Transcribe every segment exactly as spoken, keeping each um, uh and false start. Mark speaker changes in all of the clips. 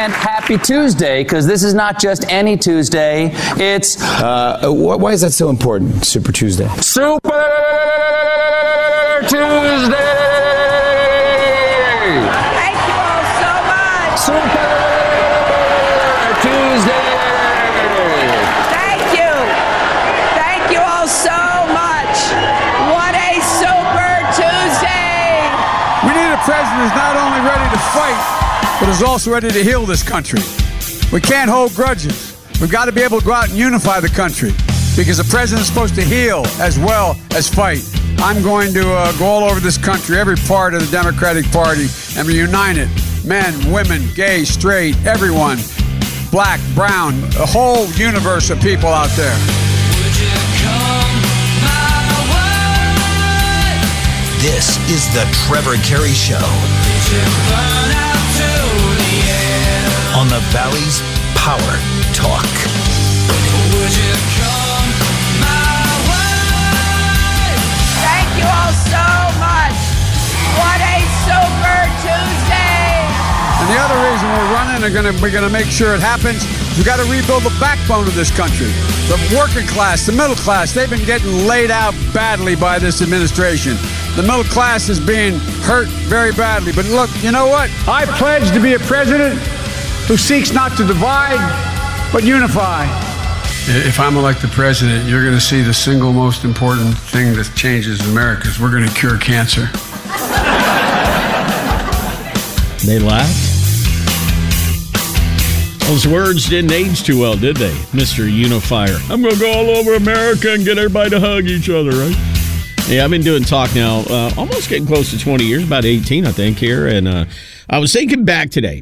Speaker 1: And happy Tuesday, because this is not just any Tuesday. It's...
Speaker 2: Uh, why is that so important, Super Tuesday?
Speaker 1: Super Tuesday!
Speaker 3: Thank you all so much!
Speaker 1: Super Tuesday!
Speaker 3: Thank you! Thank you all so much! What a Super Tuesday!
Speaker 4: We need a president who's not only ready to fight, but is also ready to heal this country. We can't hold grudges. We've got to be able to go out and unify the country, because the president's supposed to heal as well as fight. I'm going to uh, go all over this country, every part of the Democratic Party, and reunite it. Men, women, gay, straight, everyone, black, brown, a whole universe of people out there.
Speaker 5: Would you come my way?
Speaker 6: This is the Trevor Carey Show.
Speaker 5: Did you burn out to the end?
Speaker 6: On the Valley's Power Talk.
Speaker 5: Would you come my way?
Speaker 3: Thank you all so much! What a Super Tuesday!
Speaker 4: And the other reason we're running and gonna, we're going to make sure it happens, we've got to rebuild the backbone of this country. The working class, the middle class, they've been getting laid out badly by this administration. The middle class is being hurt very badly. But look, you know what? I pledge to be a president who seeks not to divide, but unify. If I'm elected president, you're going to see the single most important thing that changes America is we're going to cure cancer.
Speaker 7: They laughed. Those words didn't age too well, did they, Mister Unifier? I'm going to go all over America and get everybody to hug each other, right? Yeah, I've been doing talk now, uh, almost getting close to twenty years, about eighteen, I think, here. And uh, I was thinking back today.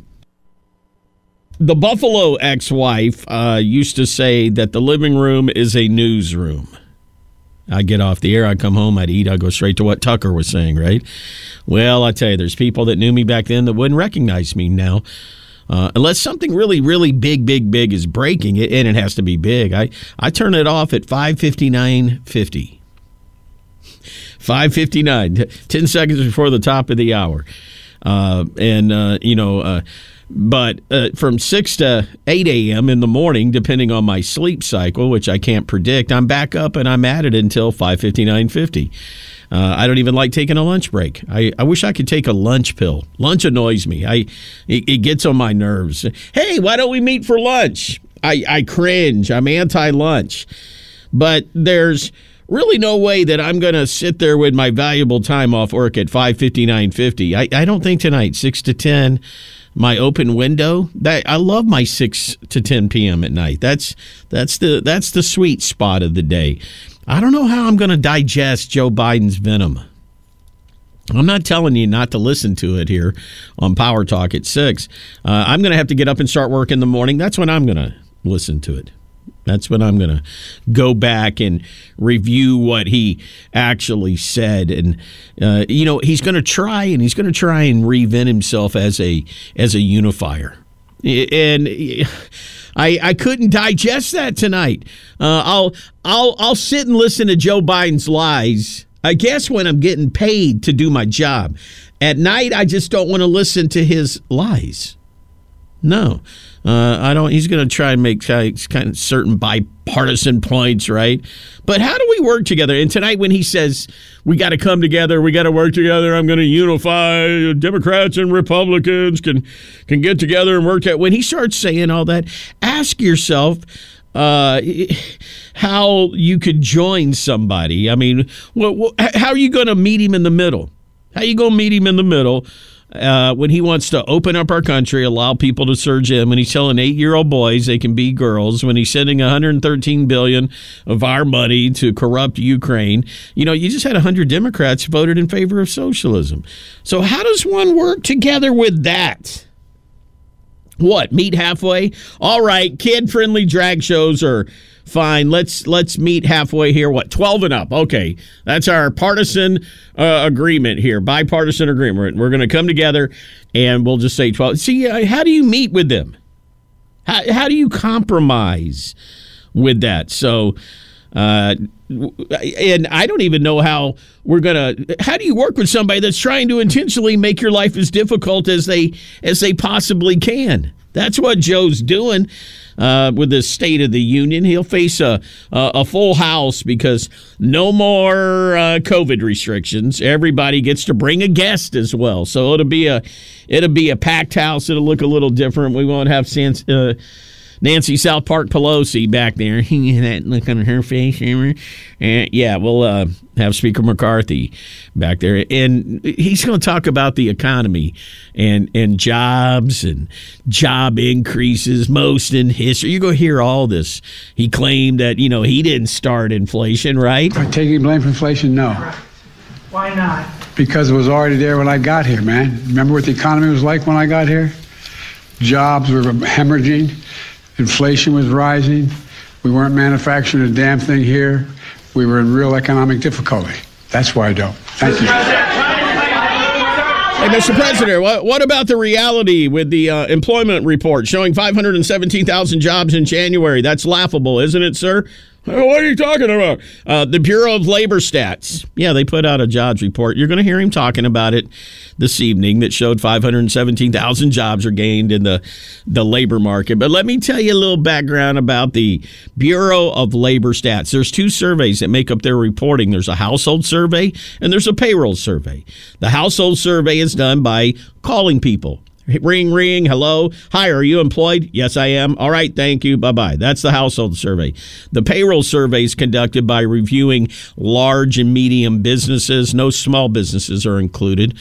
Speaker 7: The Buffalo ex-wife uh, used to say that the living room is a newsroom. I get off the air, I come home, I'd eat, I go straight to what Tucker was saying, right? Well, I tell you, there's people that knew me back then that wouldn't recognize me now. Uh, unless something really, really big, big, big is breaking, it, and it has to be big. I, I turn it off at five fifty-nine fifty. five fifty-nine, ten seconds before the top of the hour. Uh, and, uh, you know... Uh, But uh, from six to eight a.m. in the morning, depending on my sleep cycle, which I can't predict, I'm back up and I'm at it until five fifty-nine fifty. Uh, I don't even like taking a lunch break. I, I wish I could take a lunch pill. Lunch annoys me. I it, it gets on my nerves. Hey, why don't we meet for lunch? I, I cringe. I'm anti-lunch. But there's really no way that I'm going to sit there with my valuable time off work at five fifty-nine fifty. I, I don't think tonight, six to ten, my open window, that I love my six to ten p.m. at night. That's that's the that's the sweet spot of the day. I don't know how I'm going to digest Joe Biden's venom. I'm not telling you not to listen to it here on Power Talk at six. Uh, I'm going to have to get up and start work in the morning. That's when I'm going to listen to it. That's when I'm going to go back and review what he actually said. And, uh, you know, he's going to try and he's going to try and reinvent himself as a as a unifier. And I I couldn't digest that tonight. Uh, I'll I'll I'll sit and listen to Joe Biden's lies, I guess, when I'm getting paid to do my job. At night, I just don't want to listen to his lies. No. Uh, I don't. He's going to try and make kind of certain bipartisan points, right? But how do we work together? And tonight, when he says we got to come together, we got to work together, I'm going to unify. Democrats and Republicans can can get together and work out. When he starts saying all that, ask yourself uh, how you could join somebody. I mean, what, what, how are you going to meet him in the middle? How are you going to meet him in the middle? Uh, when he wants to open up our country, allow people to surge in, when he's telling eight-year-old boys they can be girls, when he's sending one hundred thirteen billion dollars of our money to corrupt Ukraine. You know, you just had one hundred Democrats voted in favor of socialism. So how does one work together with that? What, meet halfway? All right, kid-friendly drag shows are fine. Let's let's meet halfway here. What, twelve and up? Okay, that's our partisan uh, agreement here, bipartisan agreement. We're going to come together, and we'll just say twelve. See, uh, how do you meet with them? How, how do you compromise with that? So Uh, and I don't even know how we're gonna. How do you work with somebody that's trying to intentionally make your life as difficult as they as they possibly can? That's what Joe's doing uh, with the State of the Union. He'll face a a, a full house because no more uh, COVID restrictions. Everybody gets to bring a guest as well, so it'll be a it'll be a packed house. It'll look a little different. We won't have Sans, uh, Nancy South Park Pelosi back there. That look on her face. And yeah, we'll uh, have Speaker McCarthy back there. And he's going to talk about the economy and, and jobs and job increases, most in history. You're going to hear all this. He claimed that, you know, he didn't start inflation, right?
Speaker 4: Am I taking blame for inflation? No.
Speaker 3: Why not?
Speaker 4: Because it was already there when I got here, man. Remember what the economy was like when I got here? Jobs were hemorrhaging. Inflation was rising. We weren't manufacturing a damn thing here. We were in real economic difficulty. That's why I don't. Thank you.
Speaker 7: Hey, Mister President, what, what about the reality with the uh, employment report showing five hundred seventeen thousand jobs in January? That's laughable, isn't it, sir? What are you talking about? Uh, the Bureau of Labor Stats. Yeah, they put out a jobs report. You're going to hear him talking about it this evening that showed five hundred seventeen thousand jobs are gained in the, the labor market. But let me tell you a little background about the Bureau of Labor Stats. There's two surveys that make up their reporting. There's a household survey and there's a payroll survey. The household survey is done by calling people. Ring, ring, hello. Hi, are you employed? Yes, I am. All right, thank you. Bye-bye. That's the household survey. The payroll survey is conducted by reviewing large and medium businesses. No small businesses are included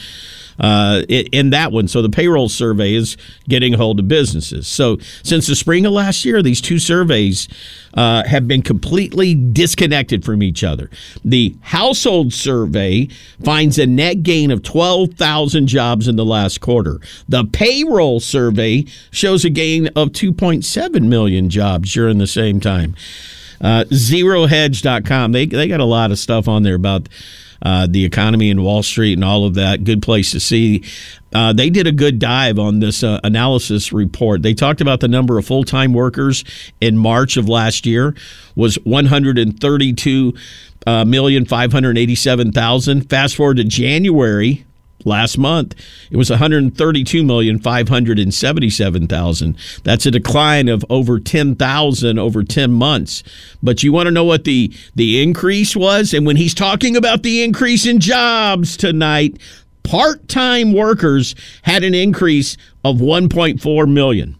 Speaker 7: uh, in that one. So the payroll survey is getting a hold of businesses. So since the spring of last year, these two surveys uh, have been completely disconnected from each other. The household survey finds a net gain of twelve thousand jobs in the last quarter. The payroll survey shows a gain of two point seven million jobs during the same time. Uh, zero hedge dot com, they, they got a lot of stuff on there about Uh, the economy in Wall Street and all of that. Good place to see. Uh, they did a good dive on this uh, analysis report. They talked about the number of full-time workers in March of last year was one hundred thirty-two million five hundred eighty-seven thousand. Fast forward to January last month, it was one hundred thirty-two million five hundred seventy-seven thousand. That's a decline of over ten thousand over ten months. But you want to know what the, the increase was? And when he's talking about the increase in jobs tonight, part-time workers had an increase of one point four million.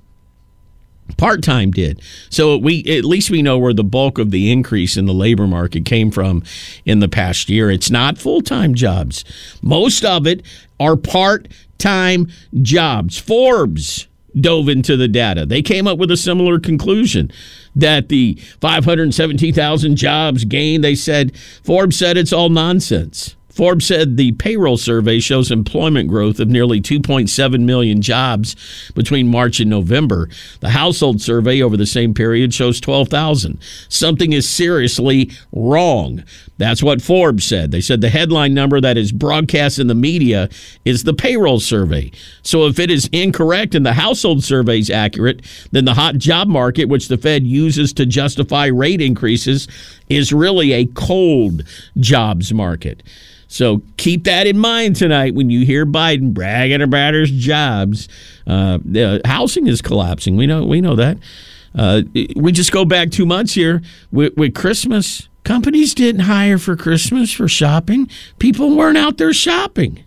Speaker 7: Part-time did. So we at least we know where the bulk of the increase in the labor market came from in the past year. It's not full-time jobs. Most of it are part-time jobs. Forbes dove into the data. They came up with a similar conclusion that the five hundred seventeen thousand jobs gained, they said, Forbes said it's all nonsense. Forbes said the payroll survey shows employment growth of nearly two point seven million jobs between March and November. The household survey over the same period shows twelve thousand. Something is seriously wrong. That's what Forbes said. They said the headline number that is broadcast in the media is the payroll survey. So if it is incorrect and the household survey is accurate, then the hot job market, which the Fed uses to justify rate increases, is really a cold jobs market. So keep that in mind tonight when you hear Biden bragging about his jobs. Uh, the housing is collapsing. We know we know that. Uh, we just go back two months here with, with Christmas. Companies didn't hire for Christmas for shopping. People weren't out there shopping.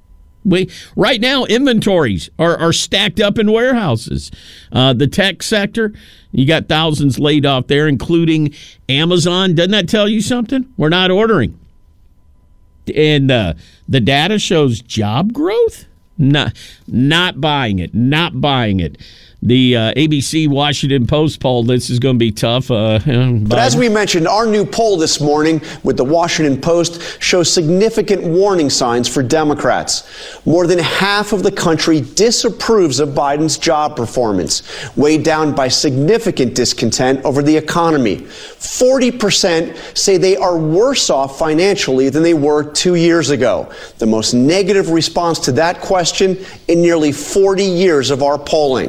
Speaker 7: We right now inventories are, are stacked up in warehouses. Uh, the tech sector, you got thousands laid off there, including Amazon. Doesn't that tell you something? We're not ordering. And uh, the data shows job growth? Not, not buying it. Not buying it. The uh, A B C Washington Post poll, this is going to be tough. Uh,
Speaker 8: but as we mentioned, our new poll this morning with the Washington Post shows significant warning signs for Democrats. More than half of the country disapproves of Biden's job performance, weighed down by significant discontent over the economy. forty percent say they are worse off financially than they were two years ago. The most negative response to that question in nearly forty years of our polling.
Speaker 7: If we had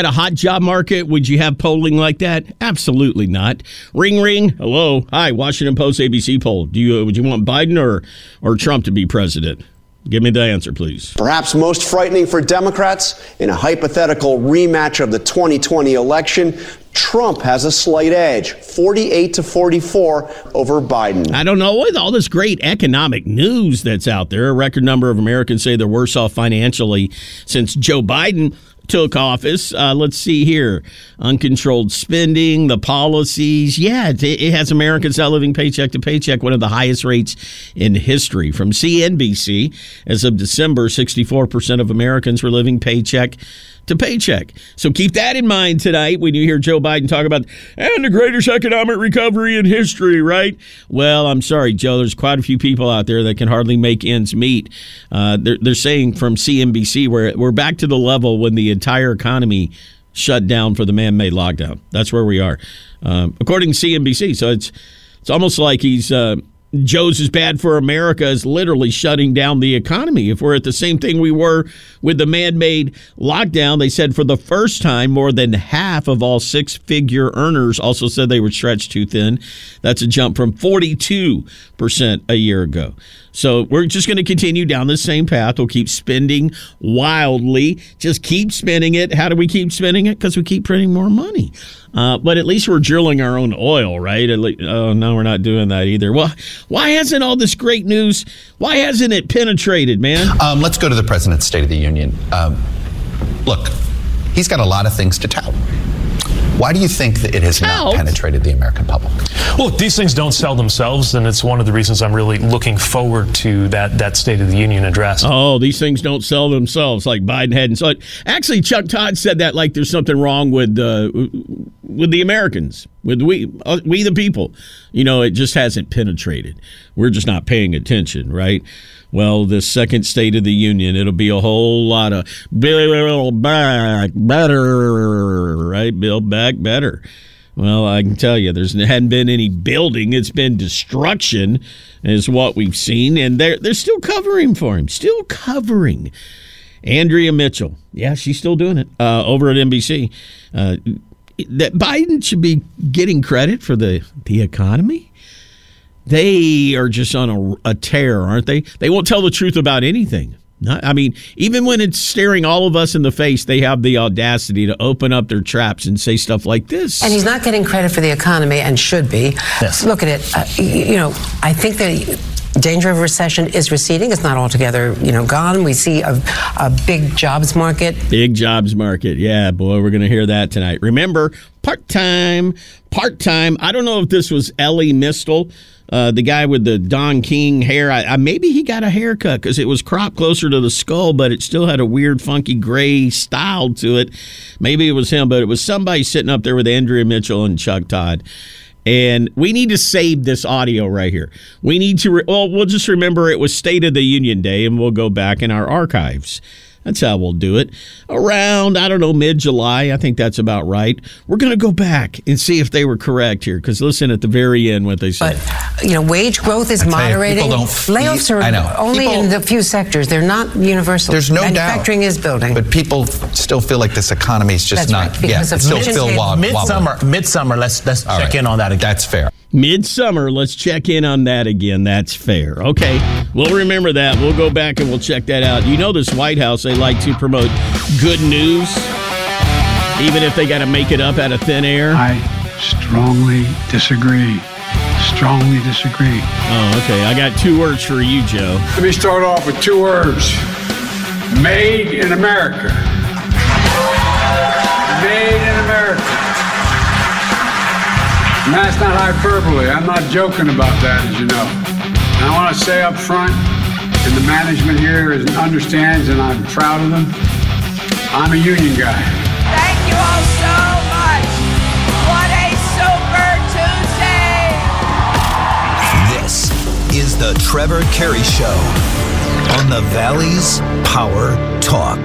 Speaker 7: a hot job market, would you have polling like that? Absolutely not. Ring, ring. Hello. Hi, Washington Post A B C poll. Do you would you want Biden or or Trump to be president? Give me the answer, please.
Speaker 8: Perhaps most frightening for Democrats, in a hypothetical rematch of the twenty twenty election, Trump has a slight edge, forty-eight to forty-four over Biden.
Speaker 7: I don't know. With all this great economic news that's out there, a record number of Americans say they're worse off financially since Joe Biden took office. Uh, let's see here. Uncontrolled spending, the policies. Yeah, it, it has Americans now living paycheck to paycheck, one of the highest rates in history. From C N B C, as of December, sixty-four percent of Americans were living paycheck to paycheck. So keep that in mind tonight when you hear Joe Biden talk about, and the greatest economic recovery in history, right? Well, I'm sorry, Joe, there's quite a few people out there that can hardly make ends meet. Uh, they're, they're saying from C N B C, we're, we're back to the level when the entire economy shut down for the man-made lockdown. That's where we are, um, according to C N B C. So it's it's almost like he's uh, Joe's is bad for America is literally shutting down the economy. If we're at the same thing we were with the man-made lockdown, they said for the first time, more than half of all six-figure earners also said they were stretched too thin. That's a jump from forty-two percent a year ago. So we're just going to continue down the same path. We'll keep spending wildly. Just keep spending it. How do we keep spending it? Because we keep printing more money. Uh, but at least we're drilling our own oil, right? At least, oh, no, we're not doing that either. Well, why hasn't all this great news, why hasn't it penetrated, man?
Speaker 9: Um, let's go to the President's State of the Union. Um, look, he's got a lot of things to tout. Why do you think that it has not penetrated the American public?
Speaker 10: Well, these things don't sell themselves, and it's one of the reasons I'm really looking forward to that, that State of the Union address.
Speaker 7: Oh, these things don't sell themselves, like Biden hadn't saw it. Actually, Chuck Todd said that like there's something wrong with uh, with the Americans, with we uh, we the people. You know, it just hasn't penetrated. We're just not paying attention, right? Well, this second State of the Union, it'll be a whole lot of build back better, right? Build back better. Well, I can tell you, there's hadn't been any building. It's been destruction, is what we've seen. And they're, they're still covering for him, still covering. Andrea Mitchell, yeah, she's still doing it uh, over at N B C. Uh, that Biden should be getting credit for the, the economy. They are just on a, a tear, aren't they? They won't tell the truth about anything. Not, I mean, even when it's staring all of us in the face, they have the audacity to open up their traps and say stuff like this.
Speaker 11: And he's not getting credit for the economy and should be. Yes. Look at it. Uh, you know, I think the danger of recession is receding. It's not altogether, you know, gone. We see a, a big jobs market.
Speaker 7: Big jobs market. Yeah, boy, we're going to hear that tonight. Remember, part-time, part-time. I don't know if this was Ellie Mistel. Uh, the guy with the Don King hair, I, I, maybe he got a haircut because it was cropped closer to the skull, but it still had a weird, funky gray style to it. Maybe it was him, but it was somebody sitting up there with Andrea Mitchell and Chuck Todd. And we need to save this audio right here. We need to, re- well, we'll just remember it was State of the Union Day, and we'll go back in our archives. That's how we'll do it. Around, I don't know, mid-July. I think that's about right. We're going to go back and see if they were correct here, because listen at the very end what they said.
Speaker 11: But, you know, wage growth is moderating.
Speaker 9: You, don't
Speaker 11: Layoffs are
Speaker 9: I know.
Speaker 11: only
Speaker 9: people,
Speaker 11: in a few sectors. They're not universal.
Speaker 9: There's no
Speaker 11: Manufacturing
Speaker 9: doubt.
Speaker 11: is building.
Speaker 9: But people still feel like this economy is just
Speaker 11: that's
Speaker 9: not,
Speaker 11: right,
Speaker 9: yeah, it's still feel wobbly.
Speaker 12: Midsummer, midsummer, let's, let's check
Speaker 9: right.
Speaker 12: in on that again.
Speaker 9: That's fair.
Speaker 7: Midsummer, let's check in on that again. That's fair. Okay, we'll remember that. We'll go back and we'll check that out. You know this White House, they like to promote good news, even if they got to make it up out of thin air.
Speaker 13: I strongly disagree. Strongly disagree.
Speaker 7: Oh, okay. I got two words for you, Joe.
Speaker 13: Let me start off with two words. Made in America. Made in America. And that's not hyperbole. I'm not joking about that, as you know. And I want to say up front, and the management here is, understands, and I'm proud of them, I'm a union guy.
Speaker 3: Thank you all so much. What a Super Tuesday.
Speaker 6: This is the Trevor Carey Show on the Valley's Power Talk.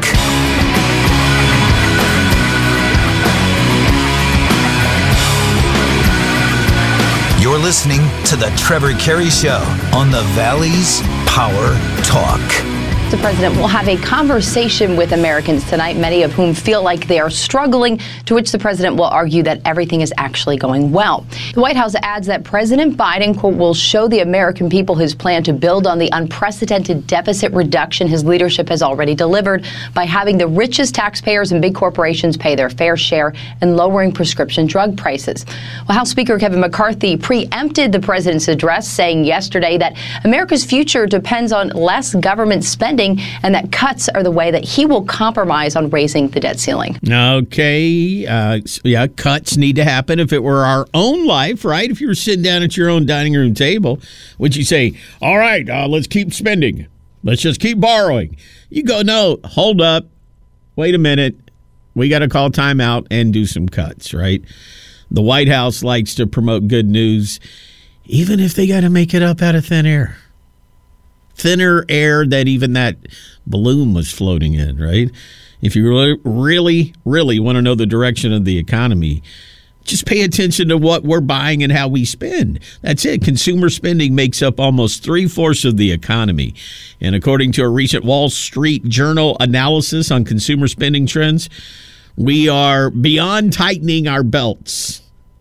Speaker 6: You're listening to the Trevor Carey Show on the Valley's Power Talk.
Speaker 14: the president will have a conversation with Americans tonight, many of whom feel like they are struggling, to which the president will argue that everything is actually going well. The White House adds that President Biden, quote, will show the American people his plan to build on the unprecedented deficit reduction his leadership has already delivered by having the richest taxpayers and big corporations pay their fair share and lowering prescription drug prices. Well, House Speaker Kevin McCarthy preempted the president's address, saying yesterday that America's future depends on less government spending and that cuts are the way that he will compromise on raising the debt ceiling.
Speaker 7: Okay. Uh, yeah, cuts need to happen. If it were our own life, right? If you were sitting down at your own dining room table, would you say, all right, uh, let's keep spending. Let's just keep borrowing. You go, no, hold up. Wait a minute. We got to call time out and do some cuts, right? The White House likes to promote good news, even if they got to make it up out of thin air. Thinner air that even that balloon was floating in, right? If you really, really, really want to know the direction of the economy, just pay attention to what we're buying and how we spend. That's it. Consumer spending makes up almost three-fourths of the economy. And according to a recent Wall Street Journal analysis on consumer spending trends, we are beyond tightening our belts.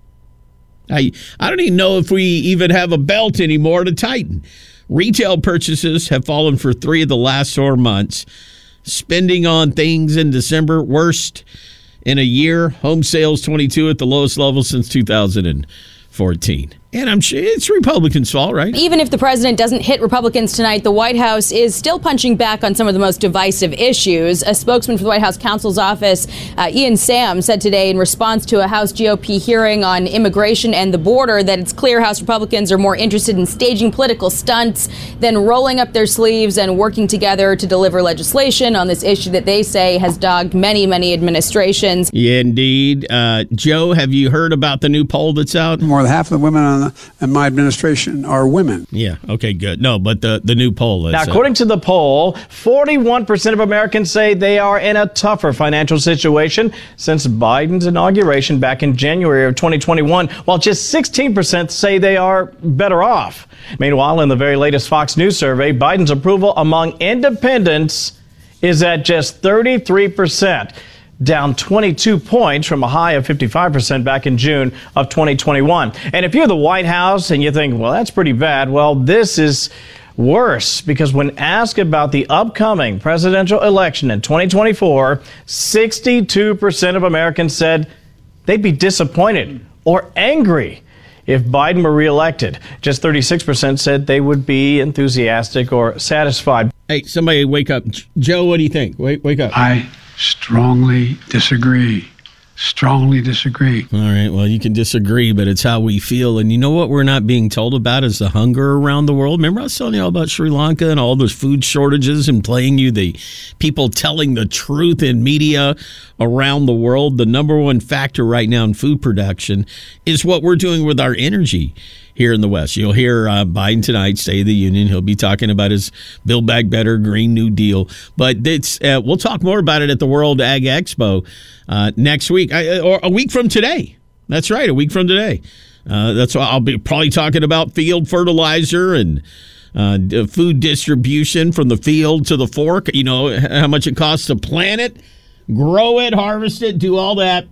Speaker 7: I, I don't even know if we even have a belt anymore to tighten. Retail purchases have fallen for three of the last four months. Spending on things in December, worst in a year. Home sales, twenty-two at the lowest level since two thousand fourteen. And I'm sure it's Republicans' fault, right?
Speaker 15: Even if the president doesn't hit Republicans tonight, the White House is still punching back on some of the most divisive issues. A spokesman for the White House counsel's office, uh, Ian Sam, said today in response to a House G O P hearing on immigration and the border that it's clear House Republicans are more interested in staging political stunts than rolling up their sleeves and working together to deliver legislation on this issue that they say has dogged many, many administrations.
Speaker 7: Yeah, indeed. Uh, Joe, have you heard about the new poll that's out?
Speaker 13: More than half of the women on in my administration are women.
Speaker 7: Yeah, okay, good. No, but the, the new poll is...
Speaker 16: Now, according uh, to the poll, forty-one percent of Americans say they are in a tougher financial situation since Biden's inauguration back in January of twenty twenty-one, while just sixteen percent say they are better off. Meanwhile, in the very latest Fox News survey, Biden's approval among independents is at just thirty-three percent. Down twenty-two points from a high of fifty-five percent back in June of twenty twenty-one. And if you're the White House and you think, well, that's pretty bad, well, this is worse, because when asked about the upcoming presidential election in twenty twenty-four, sixty-two percent of Americans said they'd be disappointed or angry if Biden were reelected. Just thirty-six percent said they would be enthusiastic or satisfied.
Speaker 7: Hey, somebody wake up. Joe, what do you think? Wake, wake up.
Speaker 13: I strongly disagree. Strongly disagree.
Speaker 7: All right, well, you can disagree, but it's how we feel. And you know what we're not being told about is the hunger around the world. Remember I was telling you all about Sri Lanka and all those food shortages and playing you the people telling the truth in media around the world? The number one factor right now in food production is what we're doing with our energy here in the West. You'll hear uh, Biden tonight, State of the Union. He'll be talking about his Build Back Better Green New Deal. But it's uh, we'll talk more about it at the World Ag Expo uh, next week, I, or a week from today. That's right, a week from today. Uh, that's why I'll be probably talking about field fertilizer and uh, food distribution from the field to the fork. You know, how much it costs to plant it, grow it, harvest it, do all that,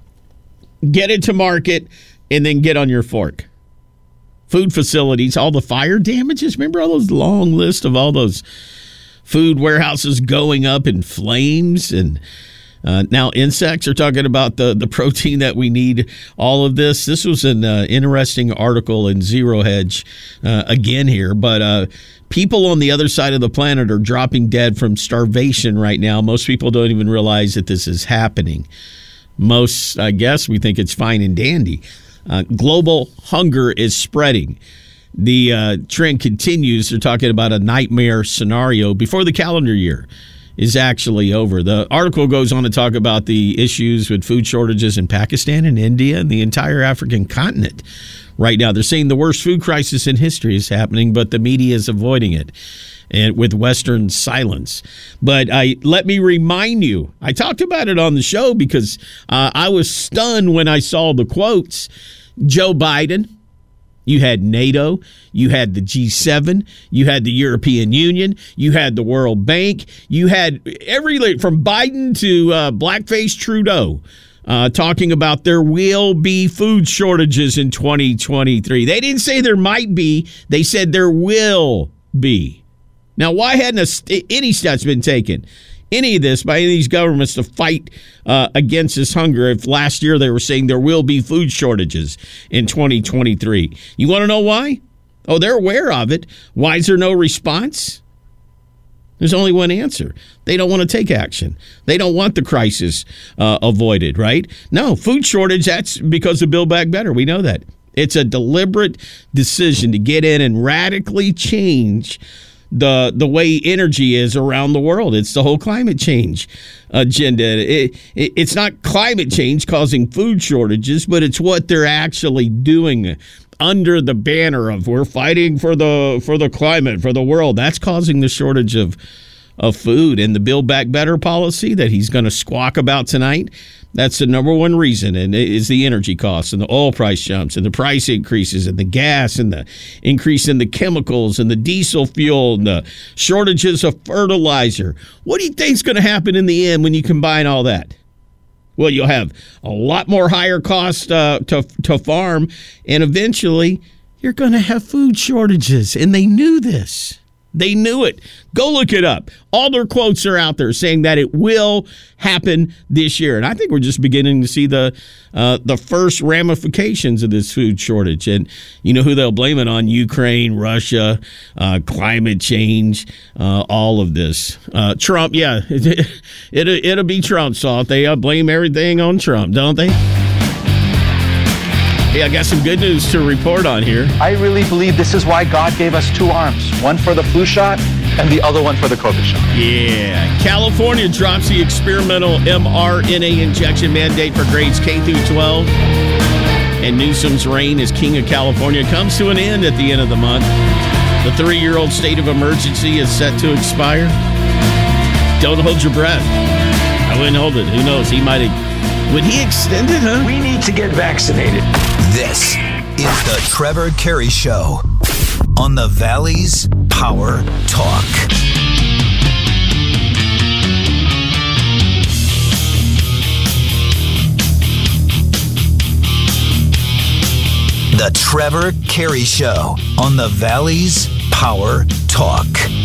Speaker 7: get it to market, and then get on your fork. Food facilities, all the fire damages. Remember all those long lists of all those food warehouses going up in flames? And uh, now insects are talking about the, the protein that we need, all of this. This was an uh, interesting article in Zero Hedge uh, again here. But uh, people on the other side of the planet are dropping dead from starvation right now. Most people don't even realize that this is happening. Most, I guess, we think it's fine and dandy. Uh, global hunger is spreading. The uh, trend continues. They're talking about a nightmare scenario before the calendar year is actually over. The article goes on to talk about the issues with food shortages in Pakistan and India and the entire African continent right now. They're saying the worst food crisis in history is happening, but the media is avoiding it and with Western silence. But I let me remind you, I talked about it on the show because uh, I was stunned when I saw the quotes. Joe Biden, You had NATO, you had the G seven, you had the European Union, you had the World Bank, you had every, from Biden to uh, blackface Trudeau, uh, talking about there will be food shortages in twenty twenty-three. They didn't say there might be, they said there will be. Now, why hadn't a, any steps been taken? Any of this by any of these governments to fight uh, against this hunger if last year they were saying there will be food shortages in twenty twenty-three? You want to know why? Oh, they're aware of it. Why is there no response? There's only one answer. They don't want to take action. They don't want the crisis uh, avoided, right? No, food shortage, that's because of Build Back Better. We know that. It's a deliberate decision to get in and radically change the the way energy is around the world. It's the whole climate change agenda. It, it, it's not climate change causing food shortages, but it's what they're actually doing under the banner of we're fighting for the for the climate, for the world. That's causing the shortage of of food. And the Build Back Better policy that he's going to squawk about tonight, that's the number one reason, and it is the energy costs and the oil price jumps and the price increases and the gas and the increase in the chemicals and the diesel fuel and the shortages of fertilizer. What do you think is going to happen in the end when you combine all that? Well, you'll have a lot more higher cost uh, to, to farm, and eventually you're going to have food shortages, and they knew this. They knew it. Go look it up. All their quotes are out there saying that it will happen this year. And I think we're just beginning to see the uh, the first ramifications of this food shortage. And you know who they'll blame it on? Ukraine, Russia, uh, climate change, uh, all of this. Uh, Trump, yeah, it, it, it'll be Trump's fault. They uh, blame everything on Trump, don't they? Hey, I got some good news to report on here.
Speaker 17: I really believe this is why God gave us two arms, one for the flu shot and the other one for the COVID shot.
Speaker 7: Yeah. California drops the experimental M R N A injection mandate for grades K through twelve. And Newsom's reign as King of California comes to an end at the end of the month. The three-year-old state of emergency is set to expire. Don't hold your breath. I wouldn't hold it. Who knows? He might have... Would he extend it, huh?
Speaker 18: We need to get vaccinated.
Speaker 6: This is the Trevor Carey Show on the Valley's Power Talk. The Trevor Carey Show on the Valley's Power Talk.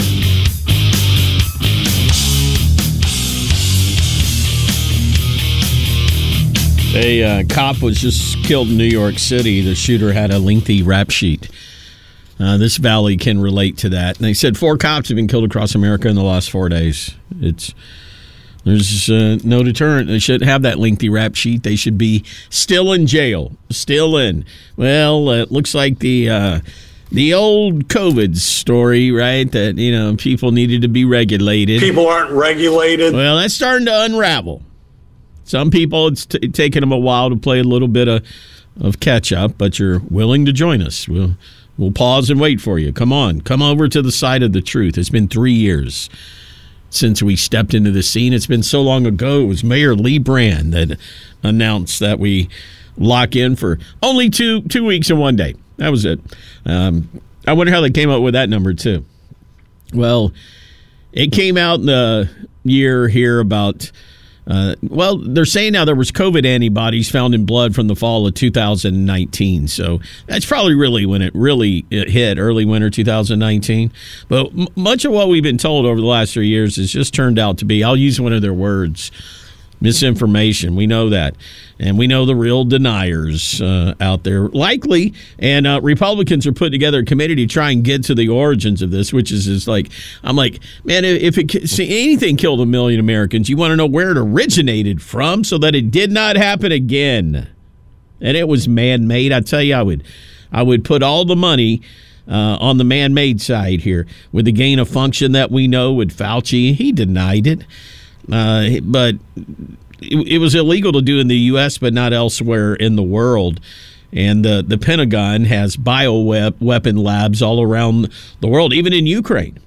Speaker 7: A uh, cop was just killed in New York City. The shooter had a lengthy rap sheet. Uh, this valley can relate to that. And they said four cops have been killed across America in the last four days. It's There's uh, no deterrent. They shouldn't have that lengthy rap sheet. They should be still in jail, still in. Well, it looks like the uh, the old COVID story, right? That, you know, people needed to be regulated.
Speaker 18: People aren't regulated.
Speaker 7: Well, that's starting to unravel. Some people, it's t- taken them a while to play a little bit of, of catch up, but you're willing to join us. We'll, we'll pause and wait for you. Come on. Come over to the side of the truth. It's been three years since we stepped into the scene. It's been so long ago. It was Mayor Lee Brand that announced that we lock in for only two two weeks and one day. That was it. Um, I wonder how they came up with that number, too. Well, it came out in the year here about... Uh, well, they're saying now there was COVID antibodies found in blood from the fall of two thousand nineteen. So that's probably really when it really it hit, early winter two thousand nineteen. But m- much of what we've been told over the last three years has just turned out to be, I'll use one of their words, misinformation. We know that. And we know the real deniers uh, out there, likely. And uh, Republicans are putting together a committee to try and get to the origins of this, which is, is like, I'm like, man, if it see, anything killed a million Americans, you want to know where it originated from so that it did not happen again. And it was man-made. I tell you, I would, I would put all the money uh, on the man-made side here with the gain of function that we know with Fauci. He denied it. Uh, but it, it was illegal to do in the U S, but not elsewhere in the world. And the, the Pentagon has bioweapon labs all around the world, even in Ukraine.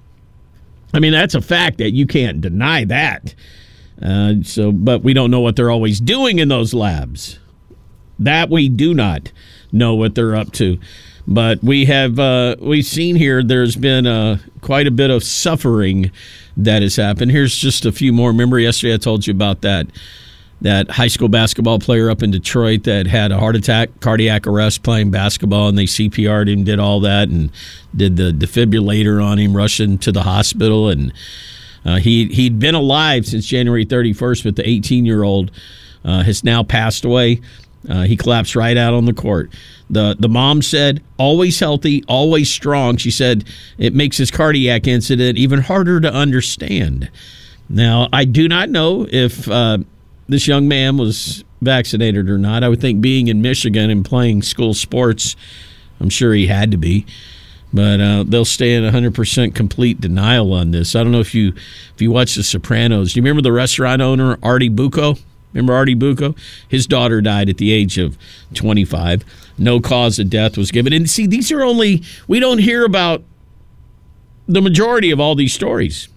Speaker 7: I mean, that's a fact that you can't deny that. Uh, so, but we don't know what they're always doing in those labs. That we do not know what they're up to. But we have uh, we've seen here there's been uh, quite a bit of suffering that has happened. Here's just a few more. Remember yesterday I told you about that that high school basketball player up in Detroit that had a heart attack, cardiac arrest playing basketball, and they C P R'd him, did all that, and did the defibrillator on him, rushed him to the hospital. And uh, he, he'd been alive since January thirty-first, but the eighteen-year-old uh, has now passed away. Uh, he collapsed right out on the court. The the mom said, always healthy, always strong. She said it makes his cardiac incident even harder to understand. Now, I do not know if uh, this young man was vaccinated or not. I would think being in Michigan and playing school sports, I'm sure he had to be. But uh, they'll stay in one hundred percent complete denial on this. I don't know if you if you watch The Sopranos. Do you remember the restaurant owner, Artie Bucco? Remember Artie Bucco? His daughter died at the age of twenty-five. No cause of death was given. And see, these are only, we don't hear about the majority of all these stories.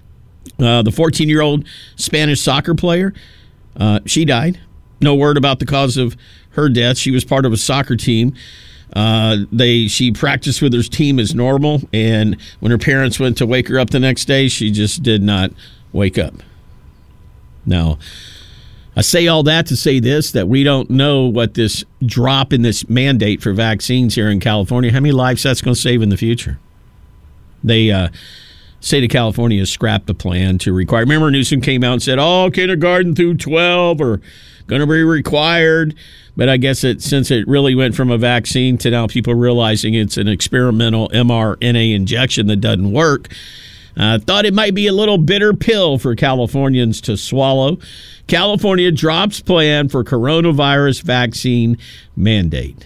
Speaker 7: Uh, the fourteen-year-old Spanish soccer player, uh, she died. No word about the cause of her death. She was part of a soccer team. Uh, they she practiced with her team as normal, and when her parents went to wake her up the next day, she just did not wake up. Now, I say all that to say this, that we don't know what this drop in this mandate for vaccines here in California, how many lives that's going to save in the future. They, uh, state of California has scrapped the plan to require. Remember, Newsom came out and said, oh, kindergarten through twelve are going to be required. But I guess it, since it really went from a vaccine to now people realizing it's an experimental mRNA injection that doesn't work, I uh, thought it might be a little bitter pill for Californians to swallow. California drops plan for coronavirus vaccine mandate.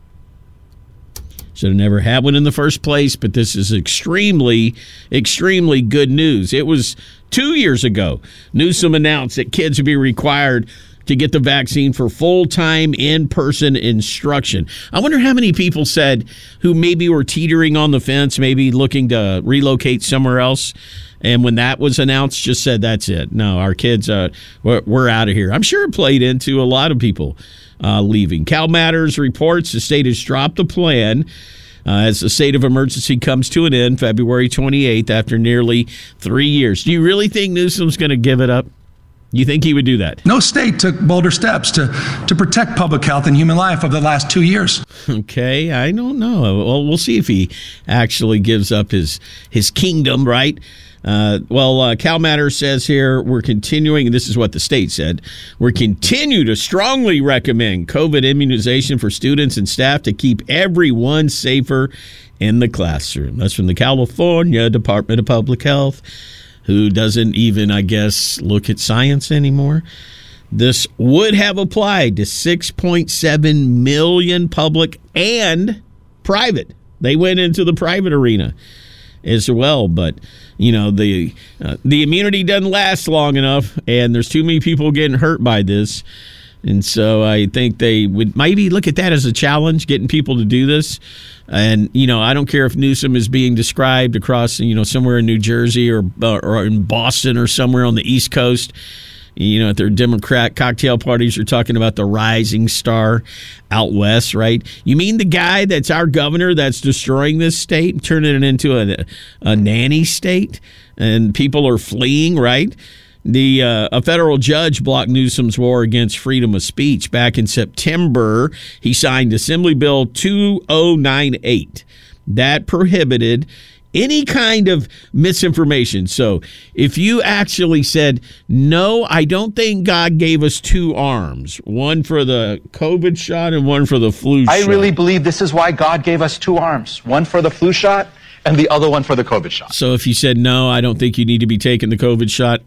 Speaker 7: Should have never had one in the first place, but this is extremely, extremely good news. It was two years ago, Newsom announced that kids would be required to get the vaccine for full-time in-person instruction. I wonder how many people said who maybe were teetering on the fence, maybe looking to relocate somewhere else, and when that was announced, just said, that's it. No, our kids, uh, we're, we're out of here. I'm sure it played into a lot of people uh, leaving. Cal Matters reports the state has dropped the plan uh, as the state of emergency comes to an end February twenty-eighth after nearly three years. Do you really think Newsom's going to give it up? You think he would do that?
Speaker 19: No state took bolder steps to, to protect public health and human life over the last two years.
Speaker 7: Okay, I don't know. Well, we'll see if he actually gives up his his kingdom, right? Uh, well, uh, Cal Matters says here, we're continuing, and this is what the state said, we continue to strongly recommend COVID immunization for students and staff to keep everyone safer in the classroom. That's from the California Department of Public Health, who doesn't even, I guess, look at science anymore. This would have applied to six point seven million public and private. They went into the private arena as well, but you know the uh, the immunity doesn't last long enough, and there's too many people getting hurt by this. And so I think they would maybe look at that as a challenge, getting people to do this. And, you know, I don't care if Newsom is being described across, you know, somewhere in New Jersey or or in Boston or somewhere on the East Coast. You know, at their Democrat cocktail parties, you're talking about the rising star out west, right? You mean the guy that's our governor that's destroying this state, turning it into a, a nanny state, and people are fleeing, right? The uh, a federal judge blocked Newsom's war against freedom of speech. Back in September, he signed Assembly Bill two thousand ninety-eight that prohibited any kind of misinformation. So if you actually said, no, I don't think God gave us two arms, one for the COVID shot and one for the flu shot.
Speaker 17: I really believe this is why God gave us two arms, one for the flu shot and the other one for the COVID shot.
Speaker 7: So if you said, no, I don't think you need to be taking the COVID shot,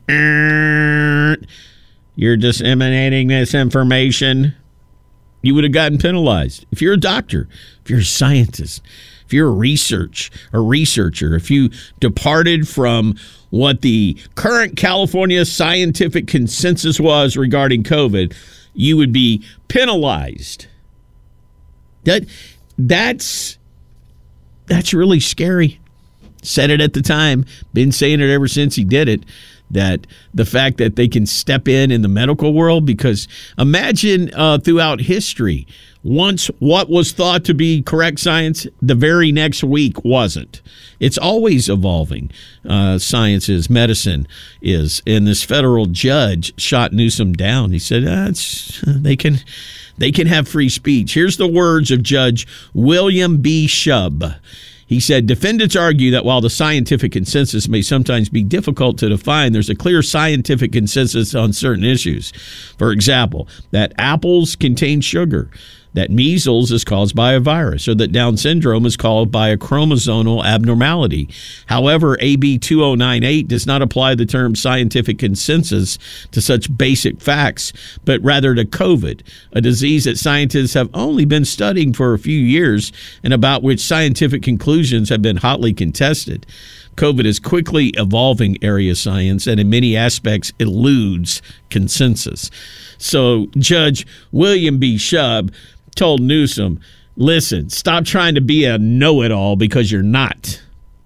Speaker 7: you're disseminating this information, you would have gotten penalized. If you're a doctor, if you're a scientist, if you're a research a researcher, if you departed from what the current California scientific consensus was regarding COVID, you would be penalized. That that's that's really scary. Said it at the time, been saying it ever since he did it. that the fact that they can step in in the medical world, because imagine uh, throughout history, once what was thought to be correct science, the very next week wasn't. It's always evolving. Uh, science is, medicine is. And this federal judge shot Newsom down. He said, ah, it's, they can they can have free speech. Here's the words of Judge William B. Shub. He said, defendants argue that while the scientific consensus may sometimes be difficult to define, there's a clear scientific consensus on certain issues. For example, that apples contain sugar, that measles is caused by a virus, or that Down syndrome is caused by a chromosomal abnormality. However, A B two oh nine eight does not apply the term scientific consensus to such basic facts, but rather to COVID, a disease that scientists have only been studying for a few years and about which scientific conclusions have been hotly contested. COVID is quickly evolving area of science and in many aspects eludes consensus. So Judge William B. Shub told Newsom, listen, stop trying to be a know-it-all because you're not.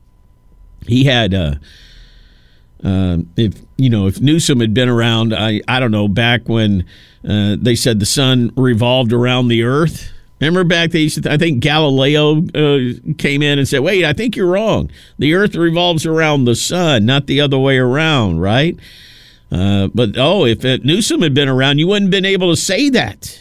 Speaker 7: He had, uh, uh, if you know, if Newsom had been around, I, I don't know, back when uh, they said the sun revolved around the earth. Remember back, they used to, I think Galileo uh, came in and said, wait, I think you're wrong. The earth revolves around the sun, not the other way around, right? Uh, but, oh, if Newsom had been around, you wouldn't have been able to say that.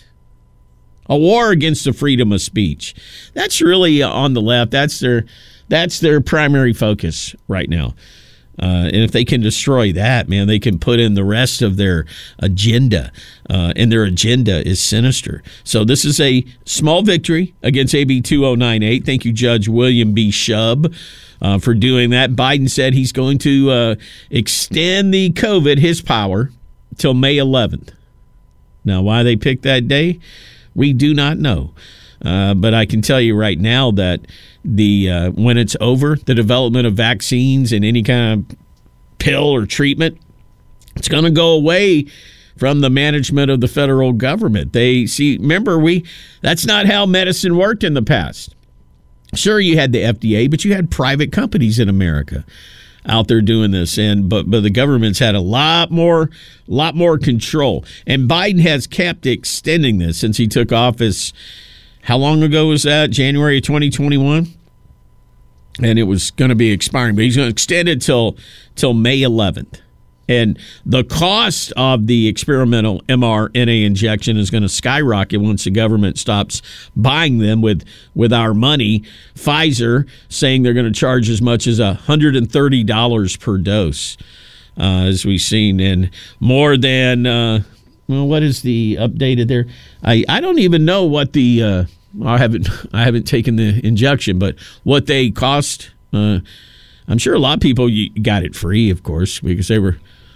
Speaker 7: A war against the freedom of speech. That's really on the left. That's their that's their primary focus right now. Uh, and if they can destroy that, man, they can put in the rest of their agenda. Uh, and their agenda is sinister. So this is a small victory against A B two oh nine eight. Thank you, Judge William B. Shub, uh, for doing that. Biden said he's going to uh, extend the COVID, his power, till May eleventh. Now, why they picked that day? We do not know, uh, but I can tell you right now that the uh, when it's over, the development of vaccines and any kind of pill or treatment, it's going to go away from the management of the federal government. They see, remember, we that's not how medicine worked in the past. Sure, you had the F D A, but you had private companies in America out there doing this, and but but the government's had a lot more lot more control, and Biden has kept extending this since he took office. How long ago was that? January of twenty twenty-one, and it was going to be expiring, but he's going to extend it till till May eleventh. And the cost of the experimental mRNA injection is going to skyrocket once the government stops buying them with, with our money. Pfizer saying they're going to charge as much as one hundred thirty dollars per dose, uh, as we've seen. And more than, uh, well, what is the updated there? I, I don't even know what the, uh, I haven't I haven't taken the injection, but what they cost. Uh, I'm sure a lot of people got it free, of course, because they were.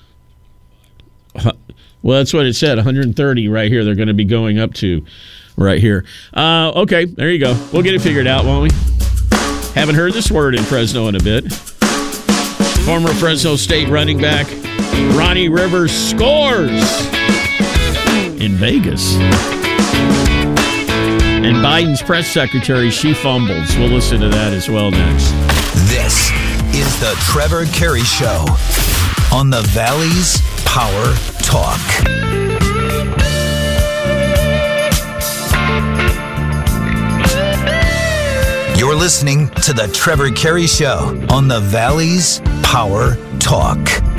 Speaker 7: Well, that's what it said, one hundred thirty right here. They're going to be going up to right here. Uh, okay, there you go. We'll get it figured out, won't we? Haven't heard this word in Fresno in a bit. Former Fresno State running back Ronnie Rivers scores in Vegas. And Biden's press secretary, she fumbles. We'll listen to that as well next.
Speaker 6: This is the Trevor Carey Show on the Valley's Power Talk. You're listening to the Trevor Carey Show on the Valley's Power Talk.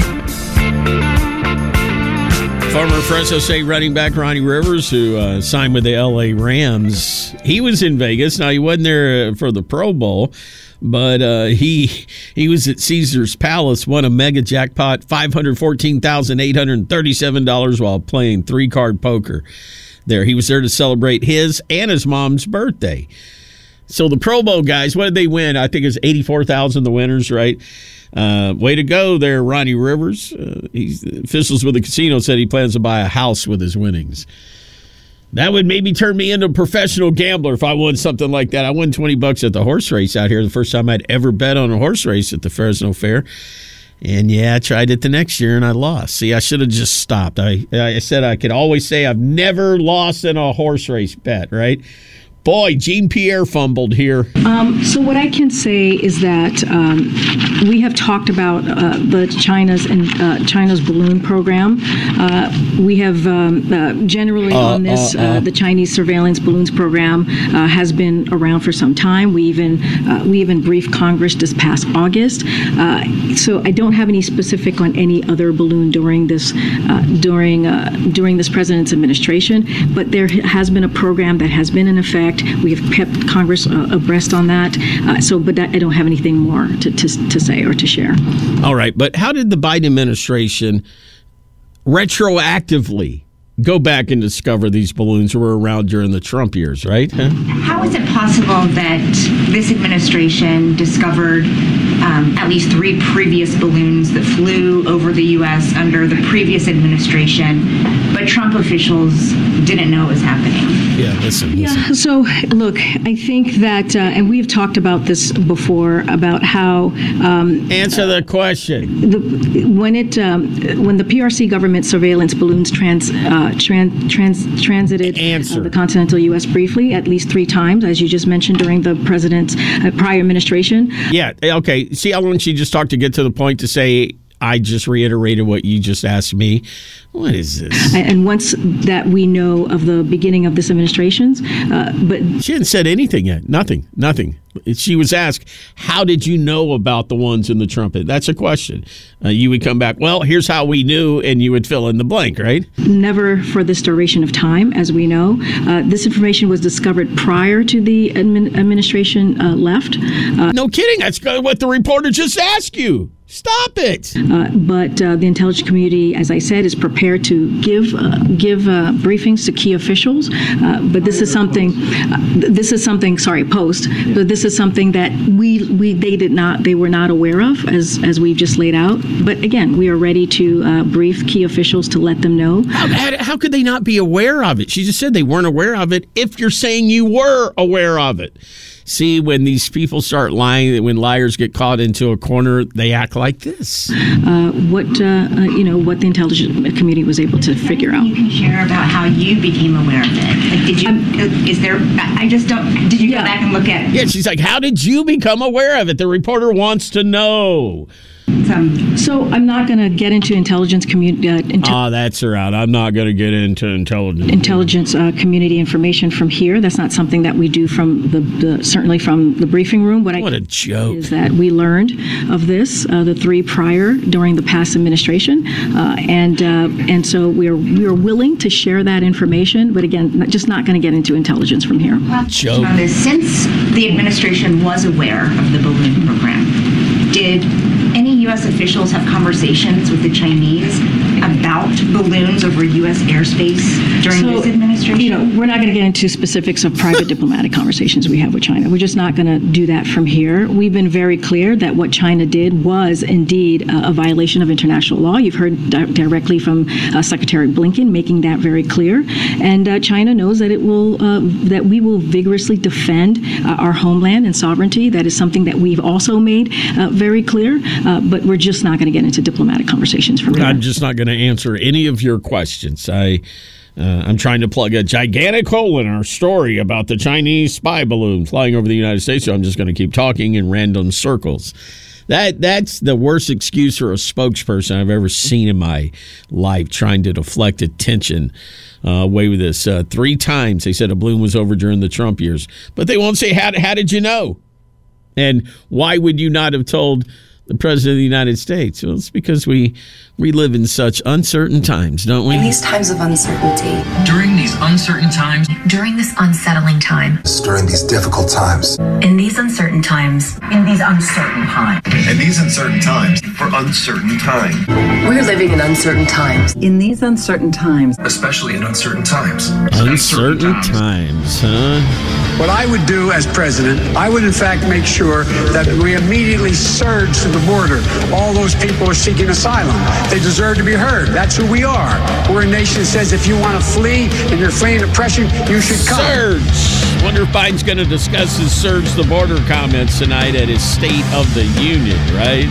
Speaker 7: Former Fresno State running back Ronnie Rivers, who uh, signed with the L A Rams, he was in Vegas. Now, he wasn't there for the Pro Bowl, but uh, he he was at Caesar's Palace, won a mega jackpot, five hundred fourteen thousand eight hundred thirty-seven dollars while playing three-card poker there. He was there to celebrate his and his mom's birthday. So the Pro Bowl guys, what did they win? I think it was eighty-four thousand dollars the winners, right? Uh, way to go there, Ronnie Rivers. Uh, he's, officials with the casino said he plans to buy a house with his winnings. That would maybe turn me into a professional gambler if I won something like that. I won twenty bucks at the horse race out here, the first time I'd ever bet on a horse race at the Fresno Fair. And, yeah, I tried it the next year, and I lost. See, I should have just stopped. I, I said I could always say I've never lost in a horse race bet, right? Boy, Jean-Pierre fumbled here.
Speaker 20: Um, so what I can say is that um, we have talked about uh, the China's and uh, China's balloon program. Uh, we have um, uh, generally
Speaker 7: Uh,
Speaker 20: on this,
Speaker 7: uh, uh.
Speaker 20: uh, the Chinese surveillance balloons program uh, has been around for some time. We even uh, we even briefed Congress this past August. Uh, so I don't have any specific on any other balloon during this uh, during uh, during this president's administration, but there has been a program that has been in effect. We have kept Congress uh, abreast on that. Uh, so, but I don't have anything more to, to, to say or to share.
Speaker 7: All right, but how did the Biden administration retroactively go back and discover these balloons were around during the Trump years, right? Huh?
Speaker 21: How is it possible that this administration discovered um, at least three previous balloons that flew over the U S under the previous administration, but Trump officials didn't know it was happening?
Speaker 7: Yeah, listen, listen.
Speaker 20: Yeah, so look, I think that, uh, and we've talked about this before, about how... Um,
Speaker 7: Answer the question.
Speaker 20: The, when it, um, when the P R C government surveillance balloons trans, uh, trans, trans, transited uh, the continental U S briefly, at least three times, as you just mentioned, during the president's uh, prior administration.
Speaker 7: Yeah, okay. See how long she just talked to get to the point to say, I just reiterated what you just asked me. What is this?
Speaker 20: And once that we know of the beginning of this administration's, uh, but
Speaker 7: she hadn't said anything yet. Nothing. Nothing. She was asked, how did you know about the ones in the trumpet? That's a question. Uh, you would come back, well, here's how we knew, and you would fill in the blank, right?
Speaker 20: Never for this duration of time, as we know. Uh, this information was discovered prior to the admin- administration uh, left. Uh,
Speaker 7: no kidding. That's what the reporter just asked you. Stop it.
Speaker 20: Uh, but uh, the intelligence community, as I said, is prepared to give uh, give uh, briefings to key officials. Uh, but this is something. Uh, this is something. Sorry, post. But this is something that we we they did not. They were not aware of, as as we've just laid out. But again, we are ready to uh, brief key officials to let them know.
Speaker 7: How, how could they not be aware of it? She just said they weren't aware of it. If you're saying you were aware of it. See, when these people start lying, when liars get caught into a corner, they act like this.
Speaker 20: Uh, what uh, uh, you know, what the intelligence community was able to figure out.
Speaker 21: You can share about how you became aware of it. Like, did you? Um, is there? I just don't. Did you yeah. go back and look at?
Speaker 7: Yeah, she's like, how did you become aware of it? The reporter wants to know.
Speaker 20: Um, so I'm not going to get into intelligence community. Uh, intel-
Speaker 7: oh, that's her out. I'm not going to get into intelligence.
Speaker 20: Intelligence uh, community information from here. That's not something that we do from the, the certainly from the briefing room. What,
Speaker 7: what
Speaker 20: I
Speaker 7: a joke
Speaker 20: is that we learned of this uh, the three prior during the past administration, uh, and uh, and so we are we are willing to share that information. But again, not, just not going to get into intelligence from here.
Speaker 7: Joke.
Speaker 21: Since the administration was aware of the balloon program, did any U S officials have conversations with the Chinese about balloons over U S airspace during
Speaker 20: so,
Speaker 21: this administration?
Speaker 20: You know, we're not going to get into specifics of private diplomatic conversations we have with China. We're just not going to do that from here. We've been very clear that what China did was indeed a, a violation of international law. You've heard di- directly from uh, Secretary Blinken making that very clear. And uh, China knows that it will uh, that we will vigorously defend uh, our homeland and sovereignty. That is something that we've also made uh, very clear. Uh, but we're just not going to get into diplomatic conversations from here.
Speaker 7: I'm just not going to answer any of your questions. I, uh, I'm trying to plug a gigantic hole in our story about the Chinese spy balloon flying over the United States, so I'm just going to keep talking in random circles. That That's the worst excuse for a spokesperson I've ever seen in my life, trying to deflect attention uh, away with this. Uh, three times they said a balloon was over during the Trump years, but they won't say, how, how did you know? And why would you not have told the President of the United States? Well, it's because we we live in such uncertain times, don't we?
Speaker 22: In these times of uncertainty.
Speaker 23: During these uncertain times.
Speaker 22: During this unsettling time.
Speaker 24: During these difficult times.
Speaker 22: In these uncertain times.
Speaker 23: In these uncertain times.
Speaker 24: In these uncertain times. For uncertain time.
Speaker 22: We're living in uncertain times.
Speaker 23: In these uncertain times.
Speaker 24: Especially in uncertain times.
Speaker 7: Uncertain, uncertain times. times, huh?
Speaker 13: What I would do as president, I would in fact make sure that we immediately surge to the border. All those people are seeking asylum. They deserve to be heard. That's who we are. We're a nation that says if you want to flee and you're fleeing oppression, you should come.
Speaker 7: Surge. Wonder if Biden's going to discuss his surge the border comments tonight at his State of the Union, right?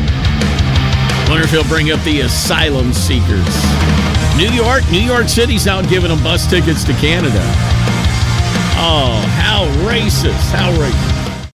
Speaker 7: Wonder if he'll bring up the asylum seekers. New York, New York City's out giving them bus tickets to Canada. Oh, how racist. How racist.